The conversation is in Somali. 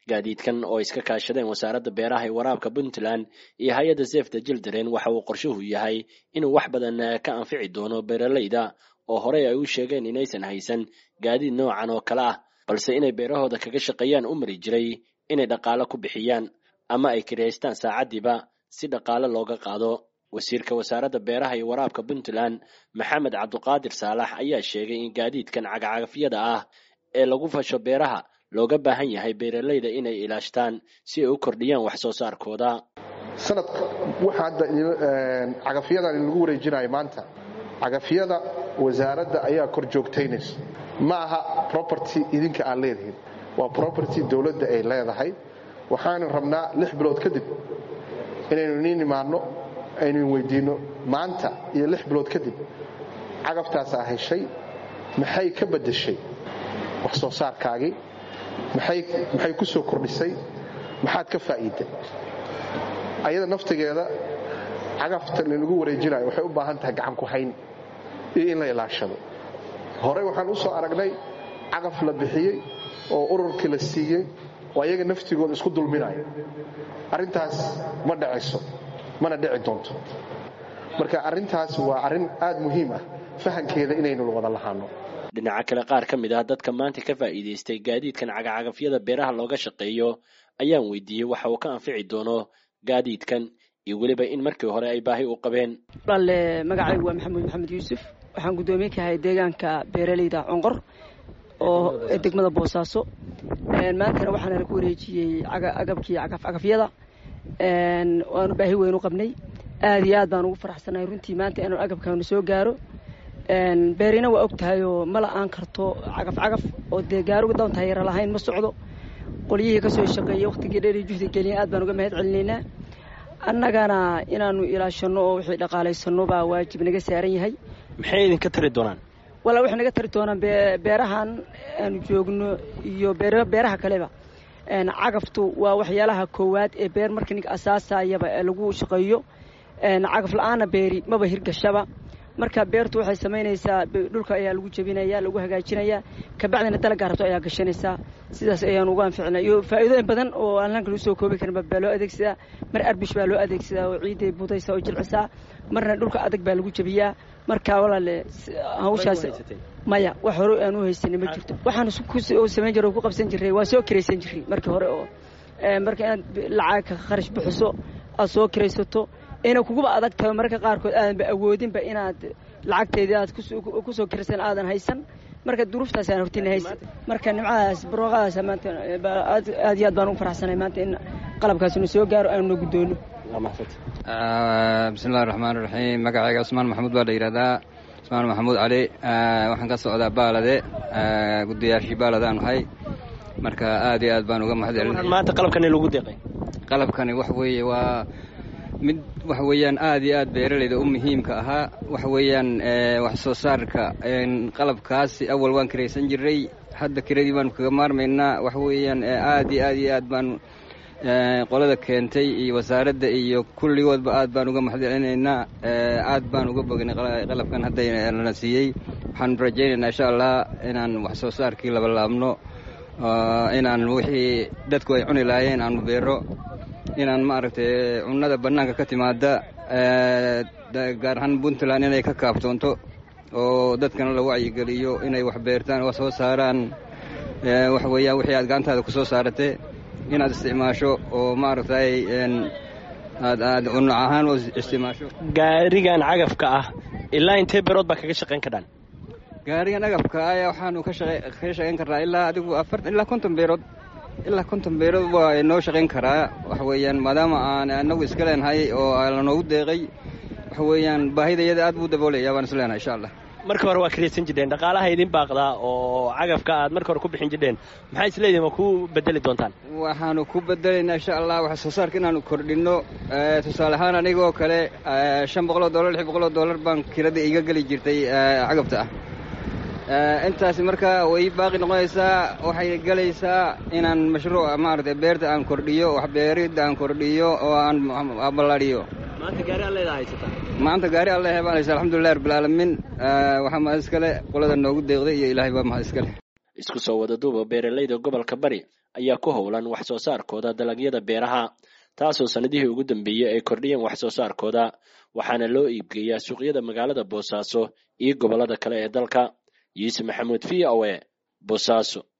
gaadiidkan oo iska kaashadeen wasaaradda beeraha ee waraabka Puntland iyo hay'adda Save the Children waxa uu qorshuhu yahay inuu wax badan ka anfici doono beeralayda oo horey ay u sheegeen inaysan haysan gaadiid noocan oo kale ah balse inay beerahooda kaga shaqeeyaan u mari jiray inay dhaqaale ku bixiyaan ama ay kireystaan saacadiiba si dhaqaale looga qaado. wasiirka wasaaradda beeraha iyo waraabka Puntland Maxamed Cabduqaadir Saalax ayaa sheegay in gaadiidkan cagacagafyada ah ee lagu fasho beeraha looga baahan yahay beeralayda inay ilaashtaan si ay u kordhiyaan wax soo saarkooda. sanadka waxa hadda cagafyadan lagu wareejinayo maanta cagafyada wasaaradda ayaa kor joogtaynaysa ma aha property idinka aan leedahay waa property dawladda ay leedahay waxaan rabnaa 6 bilood kadib inaynu nimaano aynu weydiino maanta iyo 6 bilood kadib cagaftaas ah heshay maxay ka bedeshay wax soo saarkaagi maxay ku soo kordhisay maxaad ka faa'iiday ayada naftigeeda cagafta lagu wareejinayo waxay u baahan tahay gacan ku hayn iyo in la ilaashado hore waxaan u soo aragnay cagaf la bixiyay oo ururkii la siiyay oo ayaga naftigooda isku dulminayo arintaas ma dhacayso mana dhici doonto marka arintaas waa arin aad muhiim ah fahankeeda inaynu wada lahaano. dhinaca kale qaar ka mid ah dadka maanta ka faa'iideystay gaadiidkan cagacagafyada beeraha looga shaqeeyo ayaan weydiiyey waxa uu ka anfici doono gaadiidkan iyo waliba in markii hore ay baahi u qabeen. magacaygu waa maxamed yuusuf waxaan gudoomiye ka ahay deegaanka beeralayda Conqor oo degmada Boosaaso maanta waxaan ku wareejiyay agabkii cagafyada waanu baahi weyn u qabnay aad iyo aad baan ugu faraxsanahay runtii maanta inuu agabkaanu soo gaaro beerina waa ogtahay oo ma la'aan karto cagaf oo deegaaruga doonta yar lahayn ma socdo qoliyihii ka soo shaqeeyay waqtigii dheer iyo juhdi geliyay aad baan uga mahad celinaynaa annagana inaanu ilaashano oo wixii dhaqaaleysano baa waajib naga saaran yahay. maxay idin ka tari doonaan? wala wax naga tari doonaan beerahan aanu joogno iyo beeraha kaleba cagaftu waa waxyaalaha koowaad ee beer markii ninka asaasayaba lagu shaqeeyo cagaf la'aana beeri maba hirgashaba marka beertu waxay sameynaysaa dhulka ayaa lagu jabinayaa lagu hagaajinayaa ka bacdina dalagga rabto ayaa gashanaysaa sidaas ayaan ugu anficnaa iyo faa'iidooyin badan oo aan halkan soo koobi karin baa loo adeegsadaa mar arbish baa loo adeegsadaa oo ciiday budaysa oo jilcisaa marna dhulka adag baa lagu jabiyaa marka walaale hawshaas maya wax hore aan u haysanay ma jirto waxaan ku sameyn jiray oo ku qabsan jiray waa soo kireysan jiray markii hore oo marka aad lacag kharash bixiso aad soo kireysato ina kuguba adag tahay marka qaarkood aadan ba awoodin ba inaad lacagteedii aad ku soo kirsan aadan haysan marka duruuftaas aan hortiin haysan marka nimcaas barwaaqadaas maanta aad iyo aad baan ugu faraxsanahay maanta in qalabkaas uu soo gaaro aanu gudoono. bismillaahir rahmaanir rahiim magacayga Usmaan Maxamuud baa la yiraahdaa Usmaan Maxamuud Ali waxaan ka socdaa Baalade gudiyaashii Baaladaan ahay marka aad iyo aad baan uga mahad celinayaa maanta qalabkan lagu deeqay qalabkani wax weeye waa mid wax weeyaan aad iyo aad beeralayda u muhiimka ahaa wax weeyaan wax soo saarka qalabkaasi awal waan kireysan jiray hadda kiradii baan kaga maarmaynaa wax weeyaan aad iyo aad baan qolada keentay iyo wasaaradda iyo kulligoodba aad baan uga mahad celinaynaa aad baan uga bognay qalabkan hadda la siiyey waxaan rajaynaynaa insha Allah inaan wax soo saarkii laba laabno inaan wixii dadku ay cuni laayeen aan beero inaan maaragtay cunnada bannaanka ka timaada gaar ahaan Puntland inay ka kaaftoonto oo dadkana la wacyigeliyo inay wax beertaan oo soo saaraan wax weeyaan wixii aad gacantaada ku soo saaratay inaad isticmaasho oo maaragtay aad cunno ahaan oo isticmaasho. gaarigan cagafka ah ilaa intee beerood baa kaga shaqeyn karaan? gaarigan cagafka ah waxaanu ka shaqeyn karnaa ilaa adigu 40 ilaa 50 beerood ilaa 50 beerood waa inoo shaqeyn karaa wax weeyaan maadaama aan anagu iska leenahay oo la noogu deeqay wax weeyaan baahidayada aad buu daboolayaa waan isleenahay insha Allah. marka hore waa kireysan jireen dhaqaalaha idin baaqdaa oo cagafka aad marka hore ku bixin jireen maxay isleeyihiin ku bedeli doontaan? waxaanu ku bedelaynaa insha Allah wax soo saarka inaanu kordhino tusaale ahaan anigoo kale $500 $600 baan kirada iga gali jirtay cagafta intaas marka way baaqi noqonaysaa waxay galaysaa inaan mashruuc maartay beerta aan kordhiyo wax beerida aan kordhiyo oo aan abalaariyo. maanta gaari Allah baan haysaa alxamdulillaah rabbil aalamiin waxa ma iskale qolada noogu deeqday iyo Ilaahay baa ma iskale. isku soo wada duuba beeralayda gobolka Bari ayaa ku howlan wax soo saarkooda dalagyada beeraha, taasoo sanadihii ugu dambeeyey ay kordhiyeen wax soo saarkooda, waxaana loo iibgeeyaa suuqyada magaalada Boosaaso iyo gobollada kale ee dalka. Yuusuf Maxamuud, VOA, Boosaaso.